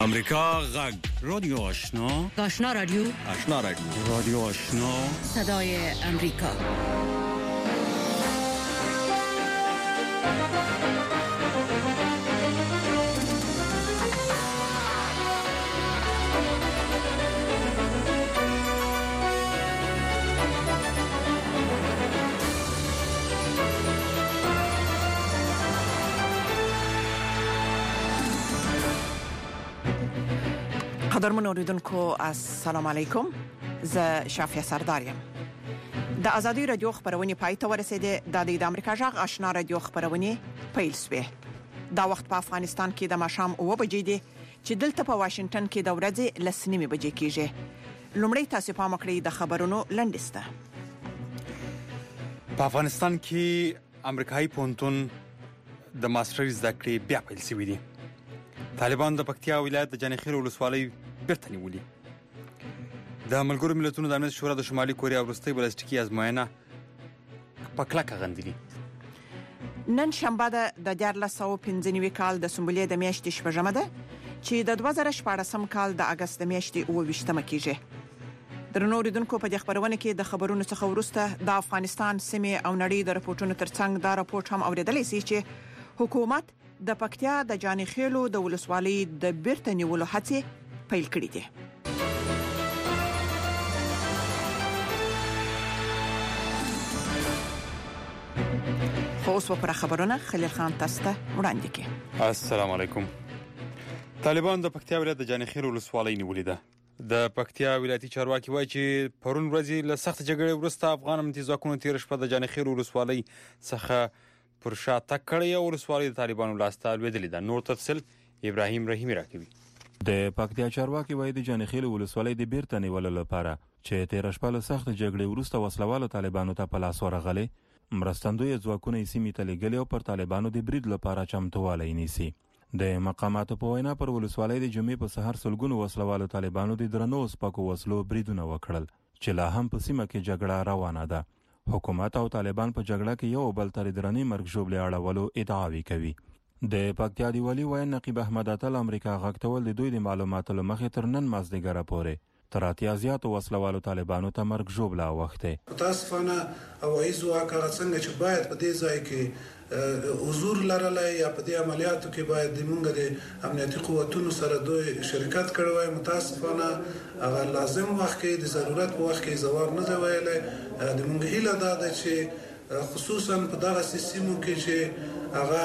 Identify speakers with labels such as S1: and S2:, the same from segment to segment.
S1: امریکا غږ رادیو آشنا
S2: رادیو
S1: رادیو آشنا
S2: صدای امریکا.
S3: قدرمن اوریدونکو السلام علیکم، زه شافیه سردارم. د ازادي رادیو خبرونه پای ته ورسېده. د امریکا غږ آشنا رادیو خبرونه پیل شوه. دا وخت په افغانستان کې د ماښام 9 بجې دي چې دلته په واشنگټن کې د ورځې 9:30 بجې کېږي. لومړی تاسو په مکړی د خبرونو لنډسته.
S4: په افغانستان کې امریکایي پونتون د ماسترز زده کړې بیا پیل شوې دي. طالبان د پکتیا ولایت د جانخیل ولسوالۍ بیرته نیولې. د ملګرو ملتونو د امنیت شورا د شمالي کوریا وروستۍ بلستیکي ازموینه په کلکه غندلې.
S3: نن شنبه د 2015 کال د سنبلې د میاشتې شپږمه ده چې د 2014 کال د اگست د میاشتې 28مه کېږي. درنو اوریدونکو، په دې خبرونه کې د خبرونو څخه وروسته د افغانستان سیمې او نړۍ د راپورټونو ترڅنګ دا راپورټ هم اوریدلی سي چې حکومت د پکتیا د جانخیلو د ولسوالۍ د بیرته نیولو هڅې پیل کړې دي. خو اوس په خبرونه خلیل خان تاسو ته وړاندې کړي.
S4: السلام علیکم. طالبان د پکتیا ولایت د جانخیل ولسوالۍ نیولې ده. د پکتیا ولایتي چارواکي وایي چې پرون ورځ له سخت جګړې وروسته افغان امنیتي ځواکونو تیر شپه د جانخیل ولسوالۍ څخه پر شاته کړی او ولسوالۍ د طالبانو لاسته لوېدلې ده. نور تفصیل ابراهیم رحیمی راکوي.
S5: د پکتیا چارواکي وایي د جانخیل ولسوالۍ د بیرته نیولو لپاره چې تیر شپه له سخت جګړې وروسته وسلوالو طالبانو ته په لاس ورغلي، مرستندوی ځواکونه یې سیمې ته لېږلي او پر طالبانو د برید لپاره چمتووالی نیسي. د مقاماتو په وینا پر ولسوالۍ د جمعې په سحر سلګونو وسلوالو طالبانو د درنو سپکو وسلو بریدونه وکړل چې لا هم په سیمه کې جګړه روانه ده. حکومت او طالبان په جګړه کې یو بل تر درنې مرګ ژوبلې اړولو ادعاوې کوي. د پکتیا دی والی وایي نقیب احمد اتل امریکا غږتول د دوی د معلوماتو له مخې تر نن مازدیګره پورې تر اتیا زیاتو وسلوالو طالبانو ته مرګ ژوبله اوښتې.
S6: متاسفانه هوایي ځواک هغه څنګه چې باید په دې ځای کې حضور لرلی یا په دې عملیاتو کې باید موږ د امنیتي قوتونو سره دوی شرکت کړی وای، متاسفانه هغه لازم وخت کې د ضرورت په وخت کې ځواب نه دی ویلی. د موږ هیله دا ده چې خصوصا په دغه سیستمو کې چې هغه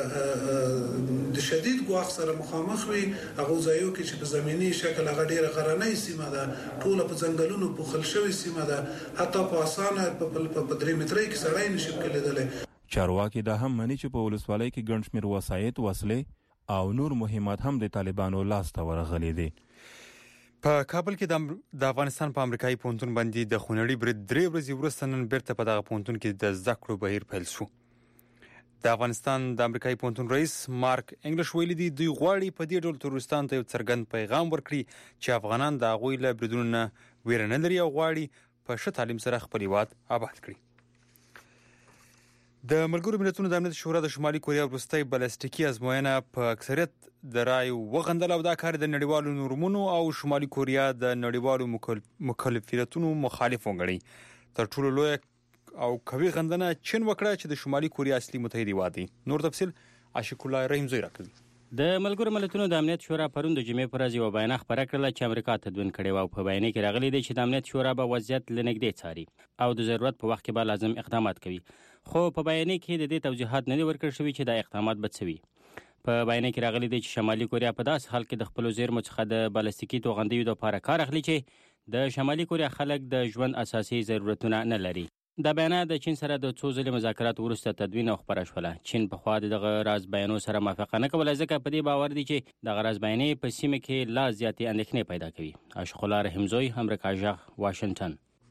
S6: د شدید ګواښ سره مخامخ وي، هغه ځایو کې چې په زمینی شکل هغه ډیره غرنۍ سیمه ده، ټوله په ځنګلونو پوښل شوې سیمه ده، حتی په اسانه په 3 مترۍ کې سړی نشي کېدلی.
S5: چارواکي دا هم مني چې په ولسوالۍ کې ګڼ شمېر وسایط، وسلې او نور مهمات هم د طالبانو لاس ته ورغلي دي.
S4: په کابل کې د افغانستان په امریکایي پونتون باندې د خونړي برید 3 ورځې وروسته نن بیرته په دغه پونتون کې د زده کړو بهیر پیل شو. د افغانستان د امریکایي پونتون رئیس مارک انګلیش ویلي دی دوی غواړي په دې ډول تروریستانو ته یو څرګند پیغام ورکړي چې افغانان د هغوی له بریدونو نه ویره نه لري او غواړي په ښه تعلیم سره خپل هېواد آباد کړي. د ملګرو ملتونو د امنیت شورا د شمالي کوریا وروستۍ بلستیکي ازموینه په اکثریت د رایو وغندل او دا کار د نړیوالو نورمونو او شمالي کوریا د نړیوالو مکلفیتونو مخالف وګڼي. تر ټولو لوی او قوي غندنه چین وکړه چې د شمالي کوریا اصلي متحد هېواد دی. نور تفصیل عاشق الله رحیم زوی راکوي.
S7: د ملګرو ملتونو د امنیت شورا پرون د جمعې پر ورځ یوه بیانیه خپره کړله چې امریکا تدوین کړې وه او په بیانیه کې راغلي دی چې د امنیت شورا به وضعیت له نږدې څاري او د ضرورت په وخت کې به لازم اقدامات کوي. خو په بیانیه کې د دې توضیحات نه دي ورکړل شوي چې دا اقدامات به څه وي. په بیانیه کې راغلي دی چې شمالي کوریا په داسې حال کې د خپلو زیرمو څخه د بالستیکي توغندیو لپاره کار اخلي چې د شمالي کوریا خلک د ژوند اساسي ضرورتونه نه لري. دا بیانیه د چین سره د څو ځلې مذاکرات وروسته تدوین او خپره شوله. چین پخوا دغه راز بیانو سره موافقه نه کوله، ځکه په دې باور دی چې دغه راز بیانیه په سیمه کې لا زیاتې اندېښنې پیدا کوي. عاشق الله رحیم زوی، امریکا غږ، واشنگټن.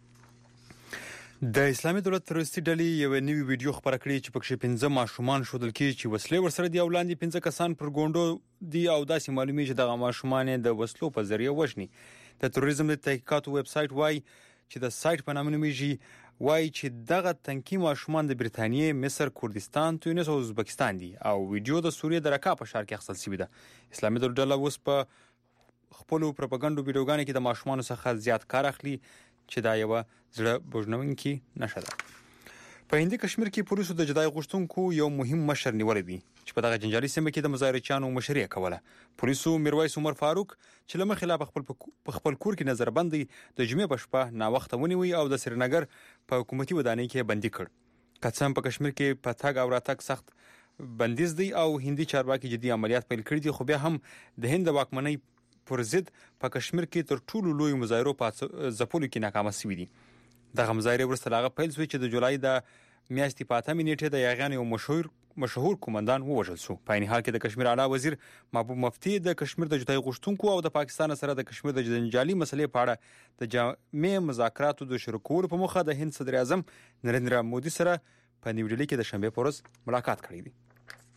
S4: د اسلامي دولت تروریستي ډلې یو نوی ویډیو خپره کړی چې پکې 15 ماشومان ښودل کېږي چې وسلې ورسره دي او لاندې 15 کسان پر ګونډو دي او داسې معلومیږي چې دغه ماشومان د وسلو په ذریعه وژني. د تروریزم د تحقیقاتو ویب سایټ وایي چې د سایټ په نامه نومیږي وایي چې دغه تنکي ماشومان د بریتانیې، مصر، کردستان، تونس او ازبکستان دي او ویډیو د سوریې د رقا په ښار کې اخیستل شوې ده. اسلامي دولت ډله اوس په خپل پروپاګاندا ویډیوګانو کې د ماشومان څخه زیات کار اخلي چې دا یو زړه بوجنونکي نشه ده. په هندي کشمیر کې پولیسو د جدای غوښتونکو یو مهم مشر نیولې دي چې په دغه جنجالي سیمه کې د مظاهرچیانو مشري کوله. پولیسو میرویس عمر فاروق چې له مخې لا په خپل کور کې نظربندي د جمعې په شپه نا وخت ونیوي او د سرینګر په حکومتي ودانۍ کې بندي کړ. کڅم په کشمیر کې په تګ او راتګ سخت بندیز دی او هندي چارواکي جدي عملیات پیل کړي دي، خو بیا هم د هند واکمنۍ پر ضد په کشمیر کې تر ټولو لوی مظاهرو په ځپلو کې ناکامه شوي دي. دغه مظاهره وروسته لاغه پیل شوې چې د جولای د میاشتې په 8 نیټه د یاغیان یو مشهور قومندان ووژل شو. په عین حال کې د کشمیر اعلی وزیر محبوب مفتی د کشمیر د جدای غوښتونکو او د پاکستان سره د کشمیر د جنجالي مسلې په اړه د جامع مذاکراتو د شروع کولو په موخه د هند صدر اعظم نریندرا مودي سره په نیو ډیلی کې د شنبه په ورځ ملاقات کړی دی.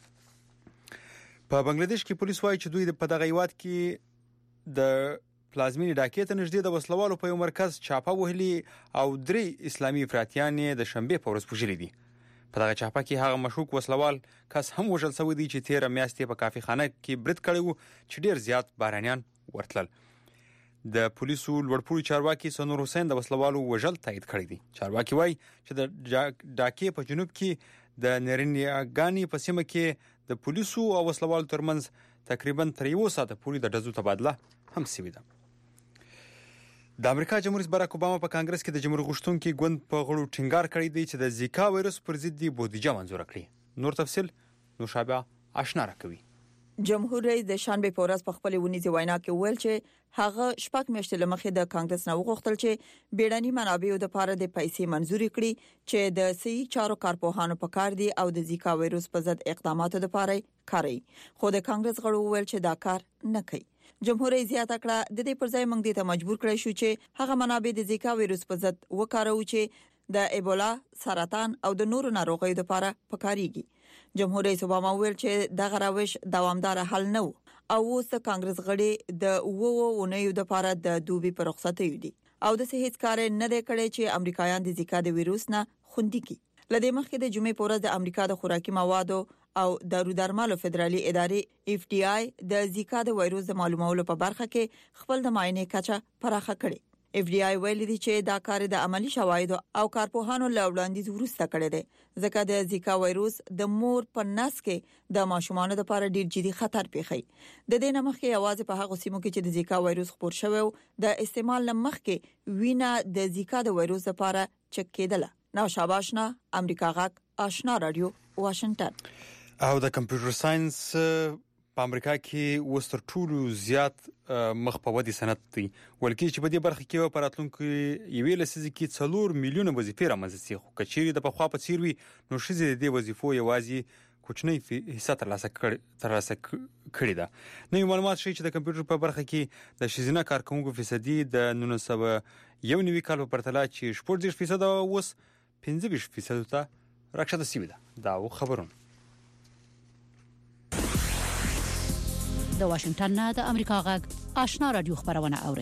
S4: په بنگلاديش کې پولیس وايي چې دوی په دغه هیواد کې د پلازمینی ډاکې ته نږدې د وسلوالو په یو مرکز چاپه وهلي او 3 اسلامي افراطیان د شنبه په ورځ پوجلي دي. په دغه چاپه کې هغه مشکوک وسلوال کس هم وژل شوی دی چې 13 میاشتې په کافي خانه کې برید کړی وو چې ډیر زیات بارانیان ورتلل. د پولیسو لوړپوړي چارواکي سنور حسین د وسلوالو وژل تایید کړی دی. چارواکي وایي چې د ډاکې په جنوب کې د نرینیاګانی په سیمه کې د پولیسو او وسلوالو ترمنځ تقریبا 3 ساعته پورې د ډزو تبادله هم شوې ده. د امریکا جمهور رئیس باراک اوباما په کانګرس کې د جمهور غوښتونکو ګوند په غړو ټینګار کړی دی چې د زیکا وایرس پر ضد دی بودیجه منظور کړي. نور تفصیل نوشابه آشنا راکوي.
S8: جمهور رئیس د شنبه په ورځ په خپل ونیزي وینا کې ویل چې هغه شپږ میاشتې لمخې د کانګرس نه وغوښتل چې بیړني منابعو د لپاره د پیسې منزور کړي چې د صحي چارو کارپوهانو په کار دي او د زیکا وایرس په ضد اقداماتو لپاره کوي، خو د کانګرس غړو ویل چې دا کار نه کوي. جمهور رئیس زیاته کړه د دې پر ځای موږ ته مجبور کړی شو چې هغه منابع د زیکا وایرس په ضد وکاروو چې د ایبولا، سرطان او د نورو ناروغیو لپاره پکاريږي. جمهور رئیس اوباما ویل چې دغه روش دوامدار حل نه و او اوس د کانګرس غړي د اونیو لپاره د دوبي پر رخصت دي او د هیڅ کار نه دی کړی چې امریکایان د زیکا د وایرس نه خوندي کړي. لدې مخکې د جمعې په ورځ د امریکا د خوراکي موادو او دارو درملو فدرالي ادارې FDA د زیکا د وایرس د معلومولو په برخه کې خپل د معاینې کچه پراخه کړي. FDA ویلي دی چې دا کار د عملی شواهد او کارپوهانو له وړاندیز وروسته کړی دی ځکه د زیکا وایرس د مور په نس کې د ماشومان لپاره ډیر جدي خطر پیښي. د دې نمخې आवाज په هغه سیمو کې چې د زیکا وایرس خپور شوی د استعمال لمخ کې وینا د زیکا د وایرس لپاره چک کېدله. نو شاباشنا امریکا غاک آشنا رادیو واشنگټن.
S4: او د کمپیوټر ساينس په امریکا کې وستر ټولو زیات مخ په ودی سنت دی ولکه چې په دې برخه کې په راتلونکو یوې لسیزه کې 4 میلیونه وظیفې رامنځته شي، خو کچېری د پخوا په څیر وي نو شزه د وظیفو یوازې کوچنی حصہ ترلاسه کړی ده. نو معلومات شي چې د کمپیوټر په برخه کې د شزینه کارکونکو فیصدي د 1991 کال په پرتله چې 14% اوس 15% ته راکښته شوی ده. دا خبرونه
S2: د واشنگټن نه د امریکا غږ آشنا رادیو خبرونه اوري.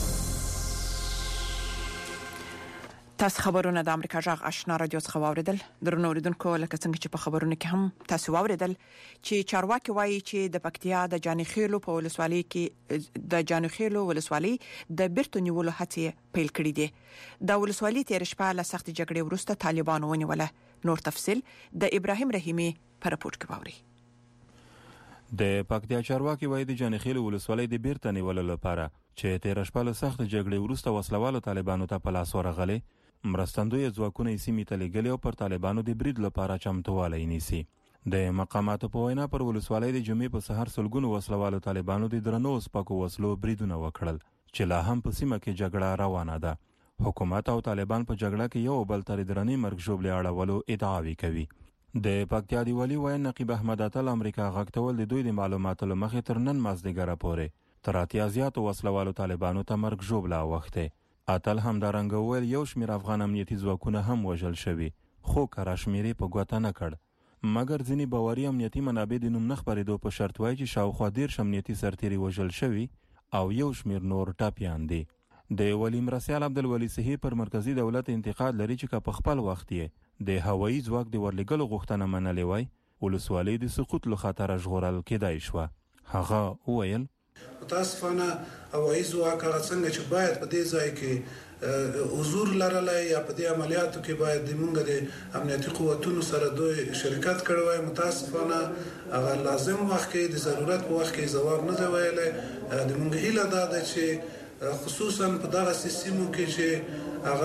S3: تاسو خبرونه د امریکا غږ آشنا رادیو څخه واوریدل. درنو اوریدونکو لکه څنګه چې په خبرونه کې هم تاسو واوریدل چې چارواکي وایي چې د پکتیا د جانخیلو په ولسوالۍ کې د جانخیلو ولسوالۍ د بیرته نیولو هڅې پیل کړې دي. د ولسوالۍ تیر شپه له سخت جګړې وروسته طالبانو ونیوله. نور تفصيل د ابراهيم رحیمي په راپورټ کې واوري.
S5: د پکتیا چارواکي وایي د جانخیل ولسوالۍ د بیرته نیولو لپاره چې تیر شپه له سخت جګړې وروسته وسلوالو طالبانو ته په لاس ورغلي، مرستندوی ځواکونه یې سیمې ته لېږلي او پر طالبانو د برید لپاره چمتووالی نیسي. د مقاماتو په وینا پر ولسوالۍ د جمعې په سحر سلګونو وسلوالو طالبانو د درنو سپکو وسلو بریدونه وکړل چې لا هم په سیمه کې جګړه روانه ده. حکومت او طالبان په جګړه کې یو بل تر درنې مرګ ژوبلې اړولو ادعاوې کوي. د پکتیا دی ولی وای نقیب احمد اتل امریکا غاکتول د دوی د معلوماتو لمخې تر نن مازدیګره پورې تر اتیا زیاتو وسلوالو طالبانو ته مرګ ژوبله وخته. اتل هم دارنګ ویل یو شمیر افغان امنیتي ځواکونه هم وژل شوي، خو کراشمیري په ګوته نه کړ. مګر ځینی باوري امنیتي منابع د نوم نه خبرېدو په شرط وایي چې شاوخوا 10 امنیتي سرتیري وژل شوي او یو شمیر نور ټاپیان دي. د ولی مرسیال عبدالولی صحیح پر مرکزی دولت انتقاد لري چې په خپل وخت یې د هوایي ځواک د ورلګلو غوښتنه منلې وای ولسوالۍ د سقوط له خطر ژغورل کېدای شو. هغه وویل
S6: متاسفانه هوایي ځواک هغه څنګه چې باید په دې ځای کې حضور لرلای یا په دې عملیاتو کې باید د موږ د امنیتي قوتونو سره دوی شرکت کړی وای، متاسفانه هغه لازم وخت کې د ضرورت په وخت کې ځواب نه دی ویلی. د موږ هیله ده چې خصوصا په دغه سیستمو کې چې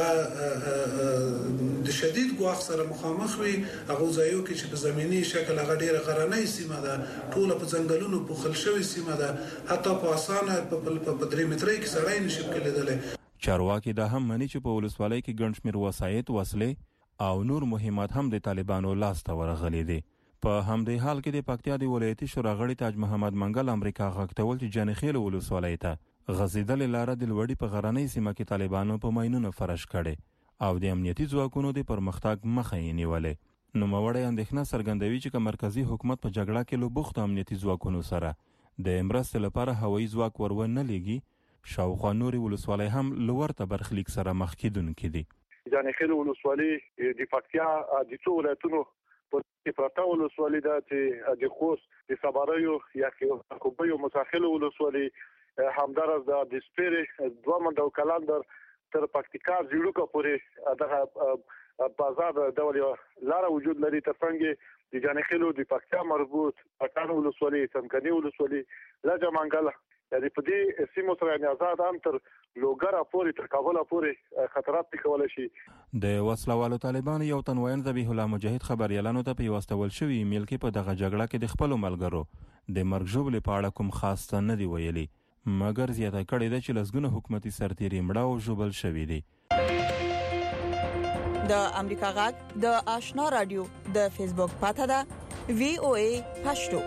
S6: هغه د شدید ګواښ سره مخامخ وي، هغه ځایو کې چې په زمینی شکل هغه ډیره غرنۍ سیمه ده، ټول په ځنګلونو پوښل شوی سیمه ده، حتی په اسانه په 3 مترۍ کې سړی نشي کېدلی.
S5: چارواکي دا هم مني چې په ولسوالۍ کې ګڼ شمېر وسایط، وسلې او نور مهمات هم د طالبانو لاس ته ورغلي دي. په همدې حال کې د پکتیا د ولایتي شورا غړي تاج محمد منګل امریکا غاکتول چې جانخیل ولسوالۍ ته غزیدلې لاره د لوړی په غرنۍ سیمه کې طالبانو په ماینونو فرش کړي او د امنیتي ځواکونو د پرمختګ مخه یې نیولې. نوموړی اندېښنه څرګندوي چې مرکزی حکومت په جګړه کې لوبوخت امنیتي ځواکونو سره د مرستې لپاره هوایي ځواک ورونه لېږي، شاوخوا نورې ولسوالۍ هم لورته برخلیک سره مخ کېدونکې دي.
S9: جانخیل ولسوالۍ د پکتیا د څو ولایتونو په پرته ولسوالۍ ده چې د خوست د صبریو یا کوبیو مساحل ولسوالۍ همدارس د سپیرې دوه منډه او کلندر تر پکتیکا زیړوکه پورې دغه بازار ډول لار وجود لري. ترڅنګ د جانخیلو د پکتیا مربوط پټان ولسوالۍ، څمکني ولسوالۍ، لجه منګل یعنی په دې سیمو سره آزاد هم تر لوګرا پورې تر کابل پورې خطرات کولای شي.
S5: د وسلوالو طالبانو یو تنوین ذبیح الله مجاهد خبريالانو ته پیوستول شوی ایمیل کې په دغه جګړه کې د خپل ملګرو د مرګ ژوبلې په اړه کوم خاص څه نه دی ویلي، مګر زیاته کړې ده چې لسګونه حکومتي سرتیري مړه او ژوبل شوي دي.
S8: د امریکا غږ د آشنا رادیو د فیسبوک پاته ده VOA پښتو.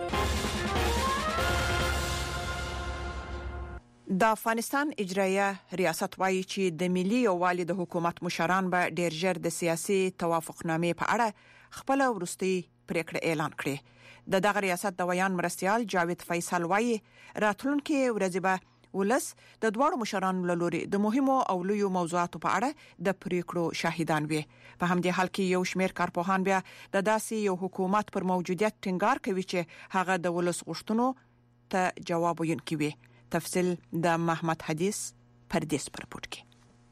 S3: د افغانستان اجرایه ریاست وایي چې د ملي یووالي د حکومت مشران به ډیر ژر د سیاسي توافقنامې په اړه خپل وروستي پریکړه اعلان کړي. د دغه ریاست د ویان مرستيال جاوید فیصل وایي راتلونکي ورځې به ولس د دوړو مشرانو له لوري د مهمو او لویو موضوعاتو په اړه د پریکړو شاهدان وي. په همدې حال کې یو شمېر کارپوهان بیا د داسې یو حکومت پر موجودیت ټینګار کوي چې هغه د ولس غوښتنو ته جواب ویونکی وي. تفصیل د محمد حدیث پردیس پر پورت کې.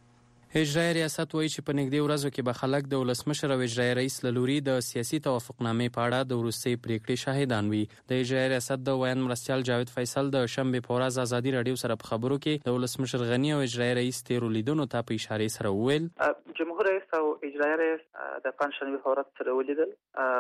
S10: اجرایي ریاست وایي چې په نږدې ورځو کې به خلک د ولسمشر او اجرایي رئیس له لوري د سیاسي توافقنامې په اړه د وروستي پریکړې شاهدان وي. د اجرایي ریاست د ویان مرستيال جاوید فیصل د شنبه په ورځ ازادي رادیو سره په خبرو کې د ولسمشر غنی او اجرایي رئیس تیرو لیدونو ته په اشاره سره وویل
S11: جمهور رئیس او اجرایي رئیس د پنځشنبه په ورځ سره ولیدل.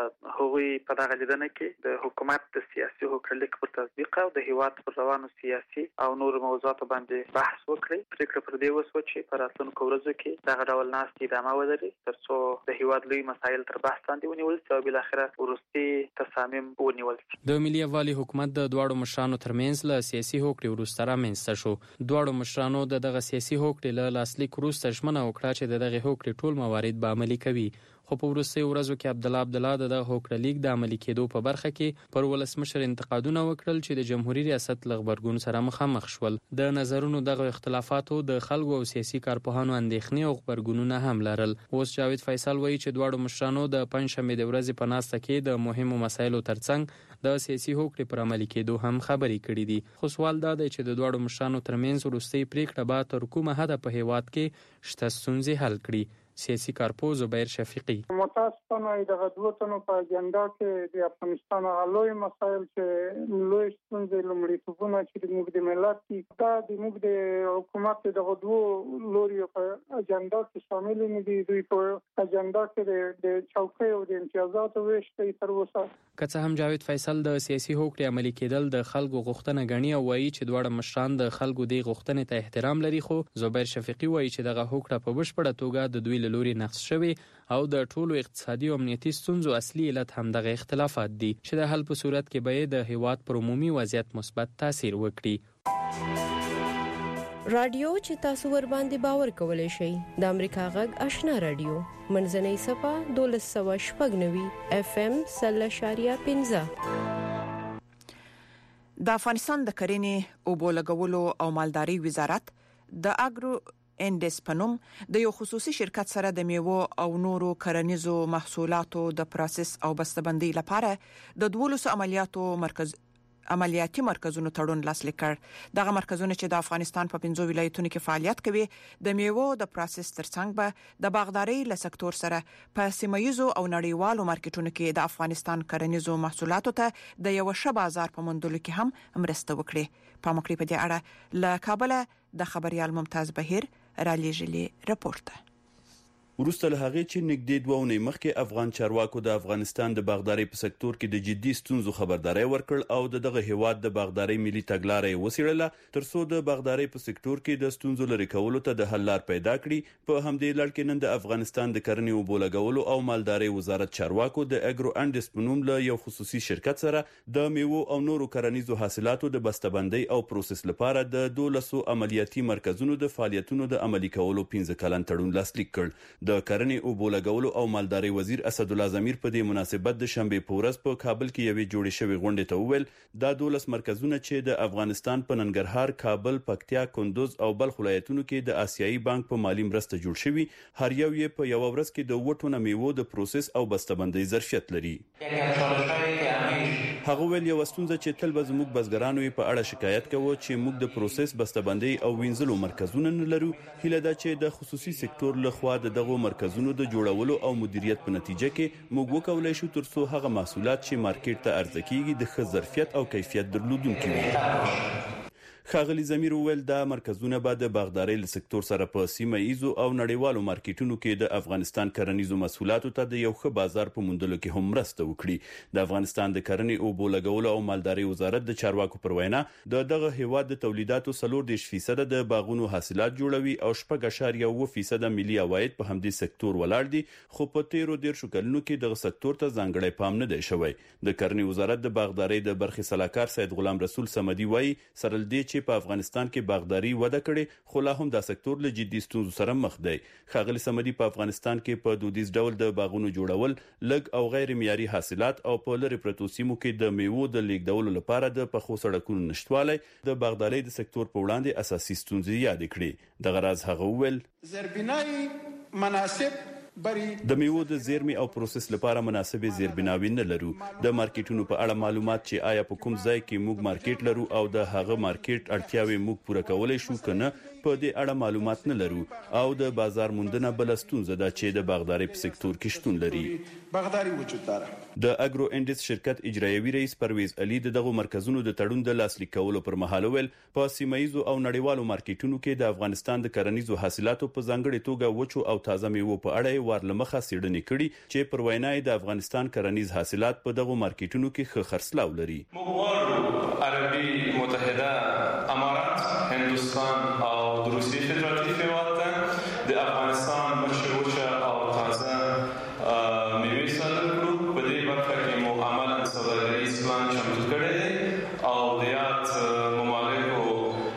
S11: هغوی په دغه لیدنه کې د حکومت د سیاسي حقوقلیک پر تطبیق او د هیواد پر روانو سیاسي او نور موضوعاتو باندې بحث وکړي. پریکړه پر دې وشوه چې په راتلونکو ورځو کې دغه ډول ناستې ادامه ولري ترڅو د هیواد لوی مسایل تر بحث لاندې ونیول شي او بل اخره ورستي تصامیم ونیول شي.
S10: د ملي یووالي حکومت د دوړو مشرانو ترمنځ له سیاسي هوکړې وروسته رامنځته شو. دوړو مشرانو دغه سیاسي هوکړې له لاسلیک وروسته ژمنه وکړه چې دغه هوکړې ټول موارد به عملي کوي. خو په وروستي ورځو کې عبدالله د هوکړه لیک د عملي کېدو په برخه کې پر ولسمشر انتقادونه وکړل چې د جمهوریت ریاست لغبرګون سره مخامخ شول. د نظرونو دغه اختلافاتو د خلکو او سیاسي کارپوهانو اندېښنې او خبرګونونه هم لرل. اوس جاوید فیصل وایي چې دوړو مشرانو د پنځشنبه د ورځې په ناسته کې د مهمو مسایلو ترڅنګ د سیاسي هوکړې پر عملي کېدو هم خبرې کړې دي. خو سوال دا دی چې د دوړو مشرانو ترمنځ وروستي پریکړه به تر کومه حده په هیواد کې شته ستونزې حل کړي. سیاسي کارپوه زبیر شفیقی
S12: متاسفانه دغه دوه تنو په اجنډا کې د افغانستان غلوی مسایل چې لوی ستونزې لومړیتوبونه چې موږ د ملت کې دا د موږ د حکومت دغه دوه لوري په اجنډا کې شامل نه دي. دوی په اجنډا کې د چوکۍ او د امتیازاتو ویشتي تر اوسه.
S10: که څه هم جاوید فیصل د سیاسي هوکړې عملي کېدل د خلکو غوښتنه ګڼي او وایي چې دوړو مشران د خلکو د غوښتنې ته احترام لري، خو زبیر شفیقی وایي چې دغه هوکړه په بشپړه توګه د دوی لوري نقض شوی او د ټولو اقتصادي او امنیتي ستونزو اصلي علت هم دغه اختلافات دي چې د حل په صورت کې به د هیواد پر عمومي وضعیت مثبت تاثیر وکړي.
S13: رادیو چې تاسو ور باندې باور کولای شئ د امریکا غږ آشنا رادیو منځنۍ صفه 1290 FM 0.15.
S3: د افغانستان د کرنې او بولګولو او مالداري وزارت د اګرو اندس پنوم د یو خصوصي شرکت سره د میوه او نورو کرنیزو محصولاتو د پروسس او بسته‌بندۍ لپاره د 12 عملیاتو عملیاتي مرکزونو تړون لاسلیک کړ دغه مرکزونه چې د افغانستان په 15 ولایتونو کې فعالیت کوي د میوو د پروسس ترڅنګ به د باغداري له سکتور سره په سیمایزو او نړیوالو مارکیټونو کې د افغانستان کرنیزو محصولاتو ته د یو ښه بازار په موندلو کې هم مرسته وکړي په مکړې په دې اړه له کابل د خبريال ممتاز بهیر را لېږلي راپورټ
S14: ورسته له هغه چې نږدې 2 ونې مخکې افغان چارواکو د افغانستان د باغداري په سکتور کې د جدي ستونزو خبرداري ورکړ او دغه هیواد د باغداري ملي تګلارې وسیړله ترڅو د باغداري په سکتور کې د ستونزو لري کولو ته د حل لار پیدا کړي په همدې لړ کې نن د افغانستان د کرنې او بولګولو او مالداري وزارت چارواکو د اګرو انډس په نوم له یو خصوصي شرکت سره د میوو او نورو کرنیزو حاصلاتو د بسته‌بندۍ او پروسس لپاره د 12 عملیاتي مرکزونو د فعالیتونو د عملي کولو 15 کلن تړون لاسلیک کړ د کرنې او بولګولو او مالداري وزیر اسد الله ضمیر په دې مناسبت د شنبه په ورځ په کابل کې یوې جوړې شوې غونډې ته وویل دا 12 مرکزونه چې د افغانستان په ننګرهار، کابل، پکتیا، کندوز او بلخ ولایتونو کې د آسیایي بانک په مالی مرسته جوړ شوی هر یو یې په یو ورځ کې د وټونه میوو د پروسس او بسته‌بندۍ ظرفیت لري. هغه ویل یو ستونزه چې تل به زموږ بزګرانو په اړه شکایت کوي چې موږ د پروسس بسته‌بندۍ او وینځلو مرکزونه نه لرو. هیله ده چې د خصوصي سکتور لخوا دغه مرکزونو د جوړولو او مدیریت په نتیجه کې موږ وکولای شو ترڅو هغه محصولات چې مارکیټ ته عرضه کیږي د ښه ظرفیت او کیفیت درلودونکي وي. خاغلی ضمیر ویل دا مرکزونه به د باغداري له سکتور سره په سیمه ایزو او نړیوالو مارکیټونو کې د افغانستان کرنیزو محصولاتو ته د یو ښه بازار په موندلو کې هم مرسته وکړي. د افغانستان د کرنې او بولګولو او مالداري وزارت د چارواکو پر وینا دغه هیواد د تولیداتو 40% د باغونو حاصلات جوړوي او 4.1% ملي عواید په همدې سکتور ولاړ دي خو په 13 کلونو کې دغه سکتور ته ځانګړی پام نه دی شوی. د کرنې وزارت د باغداري د برخې سلاکار سید غلام رسول صمدي وایي سره دې چې په افغانستان کې باغداري وده کړي خو لا هم دا سکتور له جدي ستونزو سره مخ دی. خاغلی صمدي په افغانستان کې په دودیز ډول د باغونو جوړول لګ او غیر معیاري حاصلات او په لری پروتو سیمو کې د میوو د لیږدولو لپاره د پخو سړکونو نشټوالی د باغداري د سکتور په وړاندې اساسي ستونزې یاد کړې. دغه راز هغه ویل
S6: زربینای مناسب
S14: د میوو د زیرمې او پروسس لپاره مناسبې زیربناوي نه لرو. د مارکیټونو په اړه معلومات چې آیا په کوم ځای کې موږ مارکیټ لرو او د هغه مارکیټ اړتیاوې موږ پوره کولای شو کنه په دې اړه معلومات نه لرو او د بازار موندنه بل ستونزه ده چې د باغداري په سکتور کې شتون لري.
S6: باغداري وجود داره.
S14: د اګرو انډس شرکت اجرایوي رئیس پرویز علي دغه مرکزونو د تړون د لاسلیک کولو پر مهال ویل په سیمایزو او نړیوالو مارکیټونو کې د افغانستان د کرنیزو حاصلاتو په ځانګړي توګه وچو او تازه میوو په اړه ورلمخه سیړنې کړي چې پر وینای د افغانستان کرنیز حاصلات په دغه مارکیټونو کې ښه خرڅلاو لري.
S15: عربي متحده امارات هندوستان او روسیې فدراتیو هیواد د افغانستان مشروع او تازه میوې صادر کړو. په دې برخه کې مو عملاً سوداګریز پلان چمتو کړی او د یاد ممالکو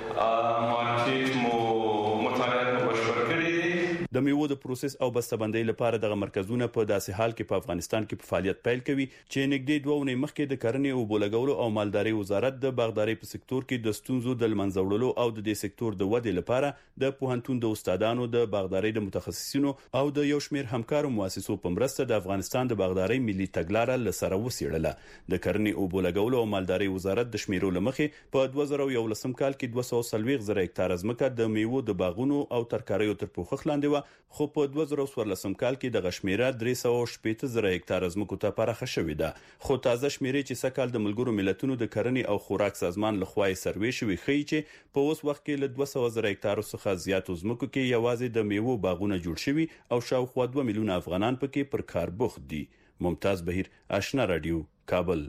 S15: مارکیټ مو مطالعات مو بشپړ کړی.
S14: د میوو د پروسس او بسته‌بندۍ لپاره دغه مرکزونه په داسې حال کې په افغانستان کې په فعالیت پیل کوي چې نږدې 2 ونې مخکې د کرنې او بولګولو او مالداري وزارت د باغداري په سکتور کې د ستونزو د منځ وړلو او د دې سکتور د ودې لپاره د پوهنتون د استادانو د باغداري د متخصصینو او د یو شمېر همکارو مؤسسو په مرسته د افغانستان د باغداري ملي تګلارې لسره وسیړله. د کرنې او بولګولو او مالداري وزارت د شمیرو لمخې په 2011 کال کې 240 زره هکتار ځمکه د میوو د باغونو او ترکاریو تر پوښښ لاندې و خو په 2014 کال کې د غشمیره 380 زره هکتار ځمکو ته پراخه شوې ده. خو تازه شمیرې چې سکهال د ملګرو ملتونو د کرنې او خوراک سازمان لخوا سروې شوې ښیي چې په اوس وخت کې له 200 زره هکتار څخه زیاتو ځمکو کې یوازې د میوو باغونه جوړ شوي او شاوخوا 2 میلیون افغانان پکې پر کار بوخت دي. ممتاز بهیر، آشنا رادیو، کابل.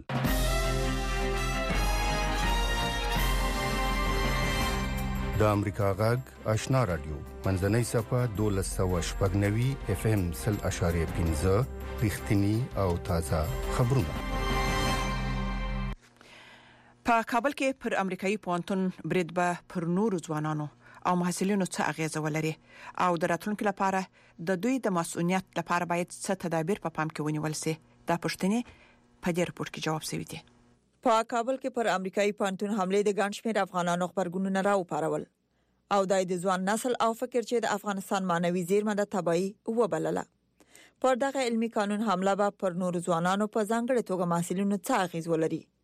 S16: د امریکا غږ آشنا رادیو منځنۍ صفه 1290 FM 0.5 رښتینی او تازه خبرونه.
S3: په کابل کې پر امریکایي پوهنتون برید به پر نورو ځوانانو او محصلینو څه اغیزه ولري او د راتلونکو لپاره د دوی د مسؤلیت لپاره باید څه تدابیر په پام کې ونیول شي. دا پوښتنې په دې رپورت کې جواب شوی دی.
S8: په کابل کې پر امریکایي پوهنتون حمله د ګڼ شمېر افغانانو خبرګونونه راوپارول او د ځوان نسل او فکر چې د افغانستان مانوي زیرمه د تباہي وبلله. پر دغه علمي قانون حمله به پر نورو ځوانانو په ځانګړي توګه محصلینو څه اغیز ولري.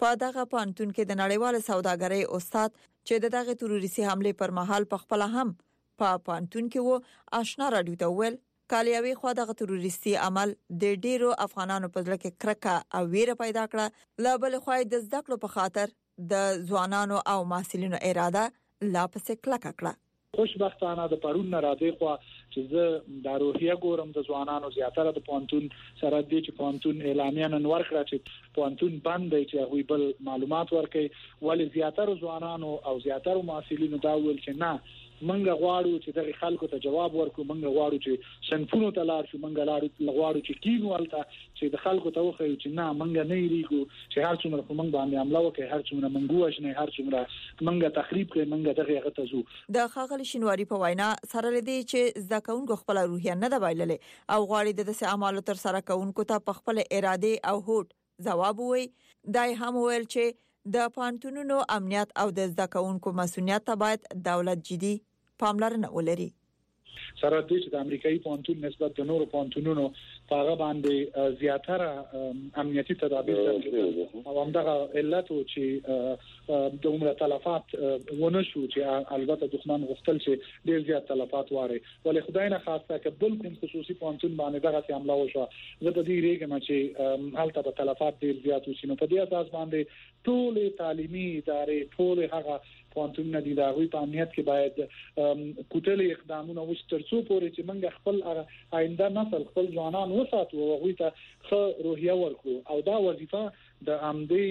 S8: په دغه پانتون کې د نړیوال سوداګرۍ استاد چې دغه تروریستي حمله پر مهال په خپل هم په پانتون کې وو آشنا رادیو ته ویل کالیاوي خو دغه تروریستي عمل د ډیرو افغانانو په ځل کې کرکه او ویره پیدا کړه لا بل خو د زده کړو په خاطر د ځوانانو او محصلینو اراده لا پسې کلکه کړه.
S17: خوشبختانه د پرون نه راځي خو چې زه د روحیه ګورم د ځوانانو زیاتره د پانتون سره د چې پانتون اعلامیه نن ورکړه چې پانتون بند دی چې هغه بل معلومات ورکړي ولی زیاتره ځوانانو او زیاتره محصلینو دا ویل چې نه منګه غواړو چې دغه خلکو ته جواب ورکړو منګه غواړو چې صنفونو ته لار شو منګه غواړو چې کینو ولته چې د خلکو ته وخیو چې نه منګه نه یریږو چې هر څومره په منګه باندې عمله وکړي هر څومره منګو وژنې هر څومره منګه تخریب کړي منګه دغه هغه ته زو
S8: د خاغلی شینواری په وینا سره لدی چې ځکهونکو خپل روحیه نه د بایللې او غواړي د دسه اعمالو تر سره کوونکو ته په خپل اراده او هوټ جواب وي دای هم ویل چې د پانتونونو امنیت او د ځکهونکو مسؤلیت ته باید دولت جدي پاملرنه ولري.
S17: سره د چې د امریکایي پانتون نسبت د نورو پانتونونو په هغه باندې زیاتره امنیتي تدابیر او همدغه علت چې د عمر تلفات ونه شو چې البته دښمن غوښتل چې ډیر زیات تلفات واره ولې خدای نه خاصه کې بل کوم خصوصي پانتون باندې دغه حمله وشو زه په دې ریګم چې حالت به تلفات ډیر زیات وشي نو په دې اساس باندې ټول تعلیمي ادارې ټول هغه پانتون نه دي دا غوي په امنیت کې باید کوټلي اقدامونه وشي ترڅو پورې چې موږ خپل آینده نسل خپل ځوانان وساتو او غوي ته ښه روحیه ورکړو او دا وظیفه د امدي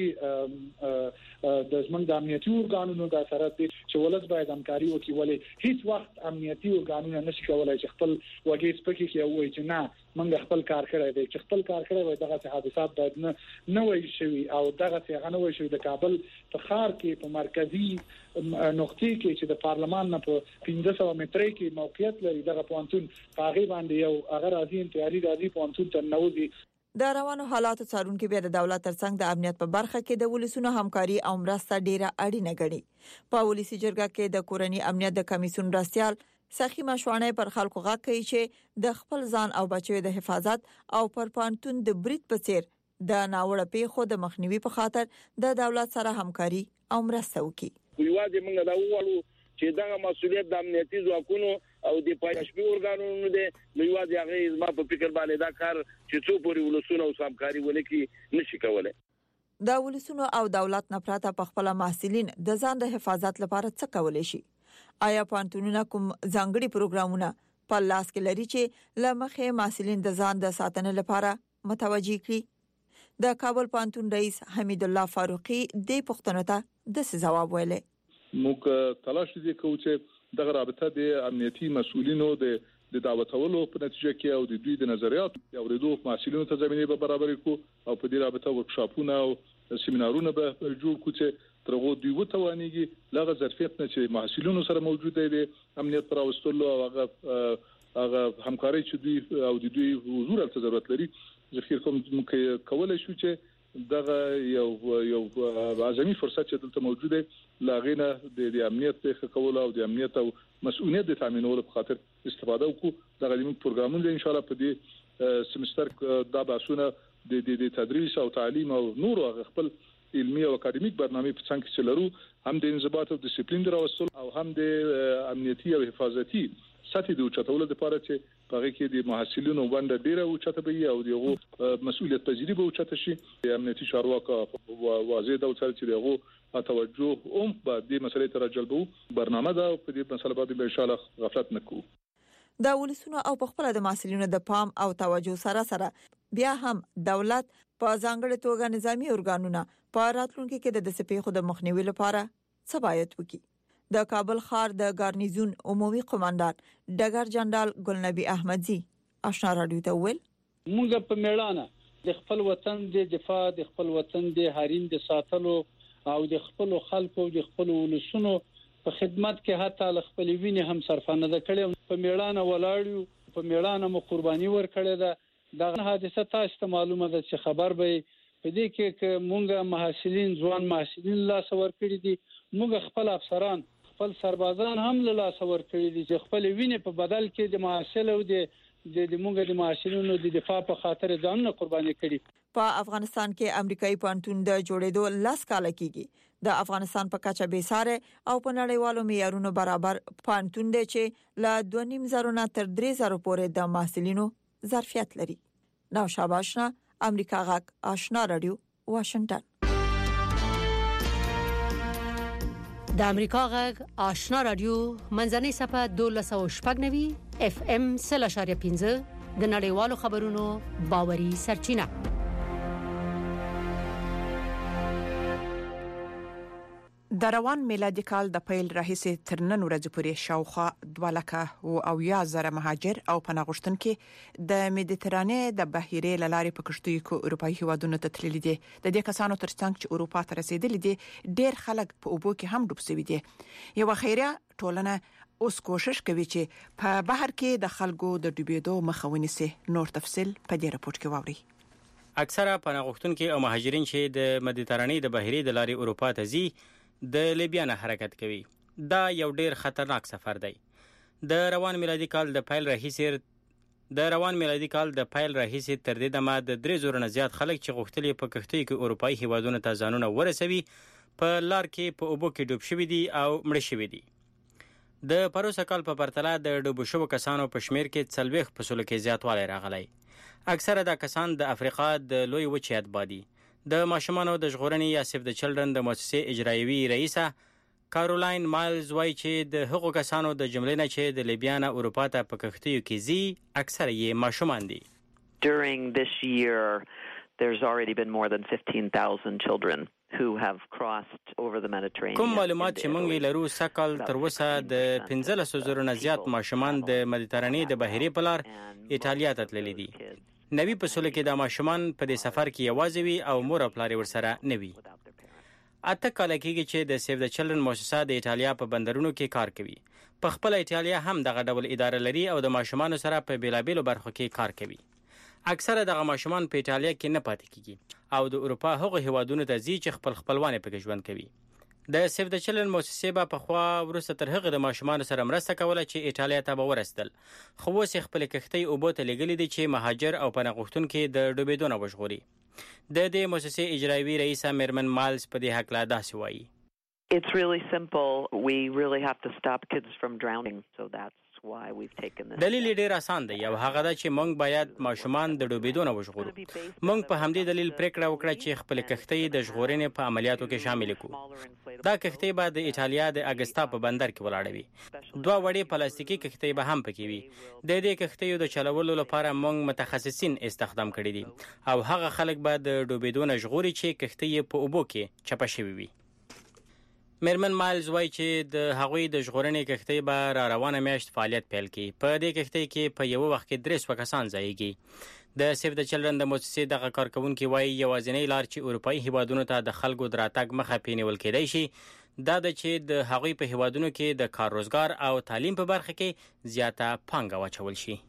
S17: د زمنګ د امنیتي ارګانونو د سره دي چې ولز باید همکاري وکړي ولې هیڅ وخت امنیتي ارګانونه نشي کولای چې خپل وګړي سپکې کې وایي چې نه موږ خپل کار کړی دی چې خپل کار کړی وي دغه حادثات باید نه وایي شوی او دغه څنګه نه وایي شوی د کابل په ښار کې په مرکزی نقطې کې چې د پارلمان نه په 1500 مترې کې موقعیت لري دغه پانتون هغه باندې یو هغه راځي انتیاري راځي پانتون ته نوځي
S8: د روانو حالاتو څارونکو بیا د دولت ترڅنګ د امنیت په برخه کې د ولسونو همکاري او مرسته ډیره اړینه ګڼي په ولسی جرګه کې د کورنۍ امنیت د کمیسیون راستیال سخی مشوانه پر خلکو غږ کوي چې د خپل ځان او بچو د حفاظت او پر پانتون د برید په څیر د ناوړه پیښو د مخنیوي په خاطر د دولت سره همکاري او مرسته وکړي
S18: یوازې موږ دا ووالو چې دا مسؤلیت د امنیتي ځواکونو او د پایښبي ارګانونو دی نو یوازې هغه زما په فکر باندې دا کار چې څو پورې ولسونه او همکاري ولکي نشي کولای
S8: دا ولسونه او دولت نه پراته په خپل محصلین د ځان د حفاظت لپاره څه کولای شي آیا پانتونونه کوم ځانګړي پروګرامونه په لاس کې لري چې لمخه محصلین د ځان د ساتنې لپاره متوجي کړي د کابل پانتون رئیس حمید الله فاروقي د پښتنو ته د جواب ویلي
S19: موږ تلاش دي کوو چې دغه رابطه د امنیتي مسؤلینو د دعوتولو په نتیجه کې او د دوی د نظریات او ورېدو محصلینو ته زمينه به برابر کړو او په دې رابطه ورکشاپونه او سیمینارونه به جوړ کړو چې ترغو دوی وتوانيږي لغه ظرفیت نه چې محصلینو سره موجود دي امنیت پر اوستلو او هغه همکاري چې دوی او د دوی حضور ته ضرورت لري ځکه کوم کولای شو چې دغه یو اعظمي فرصت چې دلته موجوده لاغینه د امنیت په کول او د امنیت او مسؤلیت د تامینولو په خاطر استفاده وکړو دغه لیمون پروګرامونه ان شاء الله په دې سمستر د باسونه د تدریس او تعلیم او نور خپل علمي او اکاډمیک برنامه په څنګه چې لرو هم د انضباط او ډیسپلین دروستل او هم د امنیتي او حفاظتي ساتي د چتولو لپاره چې په هغه کې د محصلینو باندې ډیره او چته او دغه مسؤلیت پذیری به چته شي امنیتي چارواکا واضح د وڅل چې دغه توجه په دې مسلې ته راجلبو برنامه دا په دې مسله باندې ان شاء الله غفلت نکوو
S8: د ولسونو او په خپل د محصلینو د پام او توجه سره بیا هم دولت په ځانګړي توګه نظامی ارګانونه په راتلونکو کې د سپېخو د مخنیوي لپاره څه باید وکړي د کابل ښار د ګارنیزون عمومي قوماندان ډګر جنرال ګلنبي احمدزي آشنا رادیو ته ویل
S20: موږ په میړانه د خپل وطن د دفاع د خپل وطن د حریم د ساتلو او د خپل خلکو د خپل ولسونو په خدمت کې حتی خپل وینې هم صرفانه ده کړې په میړانه ولاړو په میړانه مو قرباني ورکړې ده دغه حادثه تاسو ته معلومه ده چې خبر به په دې کې مونږه محصلین ځوان محصلین لا سور کړی دي مونږ خپل افسران خپل سربازان هم له لاس ورکړي دي چې خپل وینې په بدل کې د محصل او د مونږ د محصلینو د دفاع په خاطر ځانونه قرباني کړي
S8: په افغانستان کې امریکایي پوهنتون د جوړېدو 10 کال کېږي. د افغانستان په کچه به ساره او په نړیوالو معیارونو برابر پوهنتون دی چې له 2.5 نه تر 3,000 پورې د محصلینو ظرفیت لري. نو شاباشنا امریکا غاک آشنا رادیو واشنگټن.
S2: د امریکا غاک آشنا رادیو منځنۍ صفه 1290 FM 0.15 د نړیوالو خبرونو باوري سرچینه.
S3: د روان میلادي کال د پیل راهیسې تر نن ورځې پورې شاوخوا 2,000 مهاجر او پناه غوښتونکي د مدیترانې د بحیرې لارې په کشتیو کې اروپایي هیوادونو ته تللي دي. د دې کسانو ترڅنګ چې اروپا ته رسیدلي دي ډېر خلک په اوبو کې هم ډوب شوي دي. یو خیریه ټولنه اوس کوشش کوي چې په بحر کې د خلکو د ډوبېدو مخه ونیسي. نور تفصيل په دې راپور کې واوري.
S7: اکثره پناه غوښتونکي او مهاجرین چې د مدیترانې د بحیرې د لارې اروپا ته ځي د لیبیا نه حرکت کوي. دا یو ډیر خطرناک سفر دی. د روان میلادي کال د پیل راهیسې تر دې دمه د 3,000 نه زیات خلک چې غوښتل په کښتۍ کې اروپایي هیوادونو ته ځانونه ورسوي په لار کې په اوبو کې ډوب شوي دي او مړ شوي دي. د پروسه کال په پرتله د ډوب شوو کسانو په شمیر کې 40% کې زیاتوالی راغلی. اکثره دا کسان د افریقا د لوی وچې اتباع دي. د ماشومانو د ژغورنې یا سیف د چلډرن د مؤسسې اجرایوي رئیسه کارولاین مایلز وایي چې د هغو کسانو د جملې نه چې د لیبیا نه اروپا ته په کښتیو کې ځي اکثره یې ماشومان دي.
S21: During this year there's already been more than 15,000 children who have crossed over the Mediterranean.
S7: کوم معلومات چې موږ لرو سکل تر اوسه د 15,000 نه زیات ماشومان د مدیترانې د بحیرې په لار ایټالیا ته تللي دي. 90% کې د ماشومان په دې سفر کې یوازې وي او مور او پلار ورسره نه وي. اته کال کېږي چې د سیف د چلډرن مؤسسه د ایټالیا په بندرونو کې کار کوي. په خپل ایټالیا هم دغه ډول اداره لري او د ماشومان سره په بیلابېلو برخو کې کار کوي. اکثره دغه ماشومان په ایټالیا کې نه پاتې کیږي او د اروپا هغو هیوادونو ته ځي چې خپلوان پکې ژوند کوي. د سیف د چلډرن مؤسسې په خوا ورسته تر هغه د ماشومان سره مرسته کوله چې ایټالیا ته به ورسېدل. خو اوس خپل کښتۍ اوبو ته لګلې دي چې مهاجر او پناه غوښتونکي د ډوبېدو نه وژغوري. د دې مؤسسې اجرایوي رئیسه میرمن مایلز په دې هکله داسې وایي.
S21: It's really simple. We really have to stop kids from drowning. So that's why we've taken this.
S7: دلیل ډیر آسان دی او هغه دا چې موږ باید ماشومان د ډوبېدو نه وژغورو. موږ په همدې دلیل پریکړه وکړه چې خپل کښتۍ د ژغورنې په عملیاتو کې شامل کړو. دا کښتۍ به د ایټالیا د اګستا په بندر کې ولاړه وي. 2 وړې پلاستیکي کښتۍ به هم پکې وي. د دې کښتیو د چلولو لپاره موږ متخصصین استخدام کړي دي او هغه خلک به د ډوبېدو نه ژغوري چې کښتۍ په اوبو کې چپه شوي وي. میرمن مایلز وایي چې د هغوی د ژغورنې کښتۍ به را روانه میاشت فعالیت پیل کړي. په دې کښتۍ کې په یو وخت کې 300 کسان ځایږي. د سیف د چلډرن د مؤسسې دغه کارکونکي وایي یوازینۍ لار چې اروپایي هیوادونو ته د خلکو د راتګ مخه پینول کېدای شي دا د چې د هغوی په هیوادونو کې د کار روزګار او تعلیم په برخه کې زیاته پانګه واچول شي.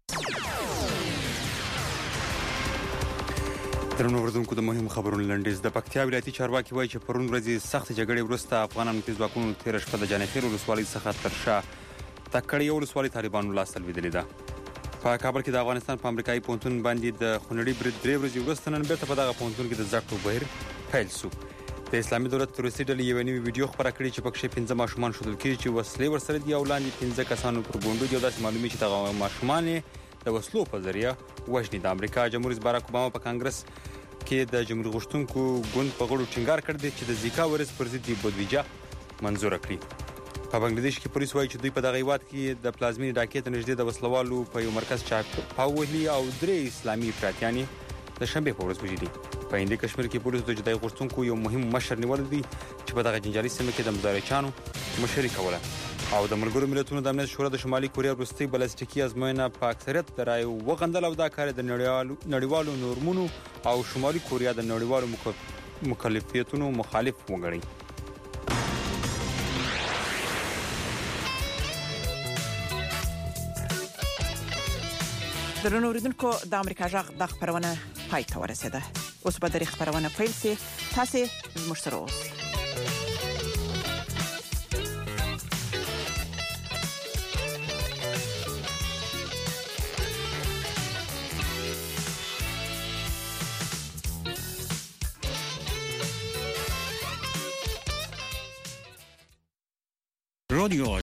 S4: درنو وردونکو د مهم خبرونو لنډیز. د پکتیا ولایتي چارواکي وایي چې پرون ورځې سخت جګړې وروسته افغان امنیتي ځواکونو تیر شپه د جانخیل ولسوالۍ څخه تر شا تکړه ولسوالۍ طالبانو لاس لویدلې ده. په کابل کې د افغانستان په امریکایي پوهنتون باندې د خونړي برید 3 ورځې وروسته نن بیرته په دغه پوهنتون کې د زده کړو بهیر پیل شو. د اسلامي دولت تروریستي ډلې یو نوی ویډیو خبره کړې چې پکې 15 ماشومان شوتل کېږي چې وسلې ورسره دي او لاندې 15 کسانو پر ګوندو دي. داسې معلومي چې دغه ماشومان د وسلو په ذریعہ وژني. د امریکا جمهور رئیس باراک اوباما په کانګرس کې د جمهوریت غوښتونکو ګوند په غړو ټینګار کړ دی چې د زیکا وایرس پر ضد بودیجه منظور کړي. په بنگلاديش کې پولیس وایي چې دوی په دغه هیواد کې د پلازمینې ډاکې ته نږدې د وسلوالو په یو مرکز چاپاو وهلي او 3 اسلامي افراطیان د شنبه په ورځ وژلي. په هندي کشمیر کې پولیس د جدای غوښتونکو یو مهم مشر نیول دي چې په دغه جنجالي سیمه کې د مدارچانو مشري کوله. او د ملګرو ملتونو د امنیت شورا د شمالي کوریا وروستي بلستیکي ازموینه په اکثریت د رایو وغندل او دا کار د نړیوالو نورمونو او شمالي کوریا د نړیوالو مکلفیتونو مخالف وګڼي.
S3: درنو اوریدونکو د امریکا جغ د خبرونه پای ته ورسیده. اوس به د خبرونه پیل شي. تاسو زموږ سره اوسئ.
S1: رادیو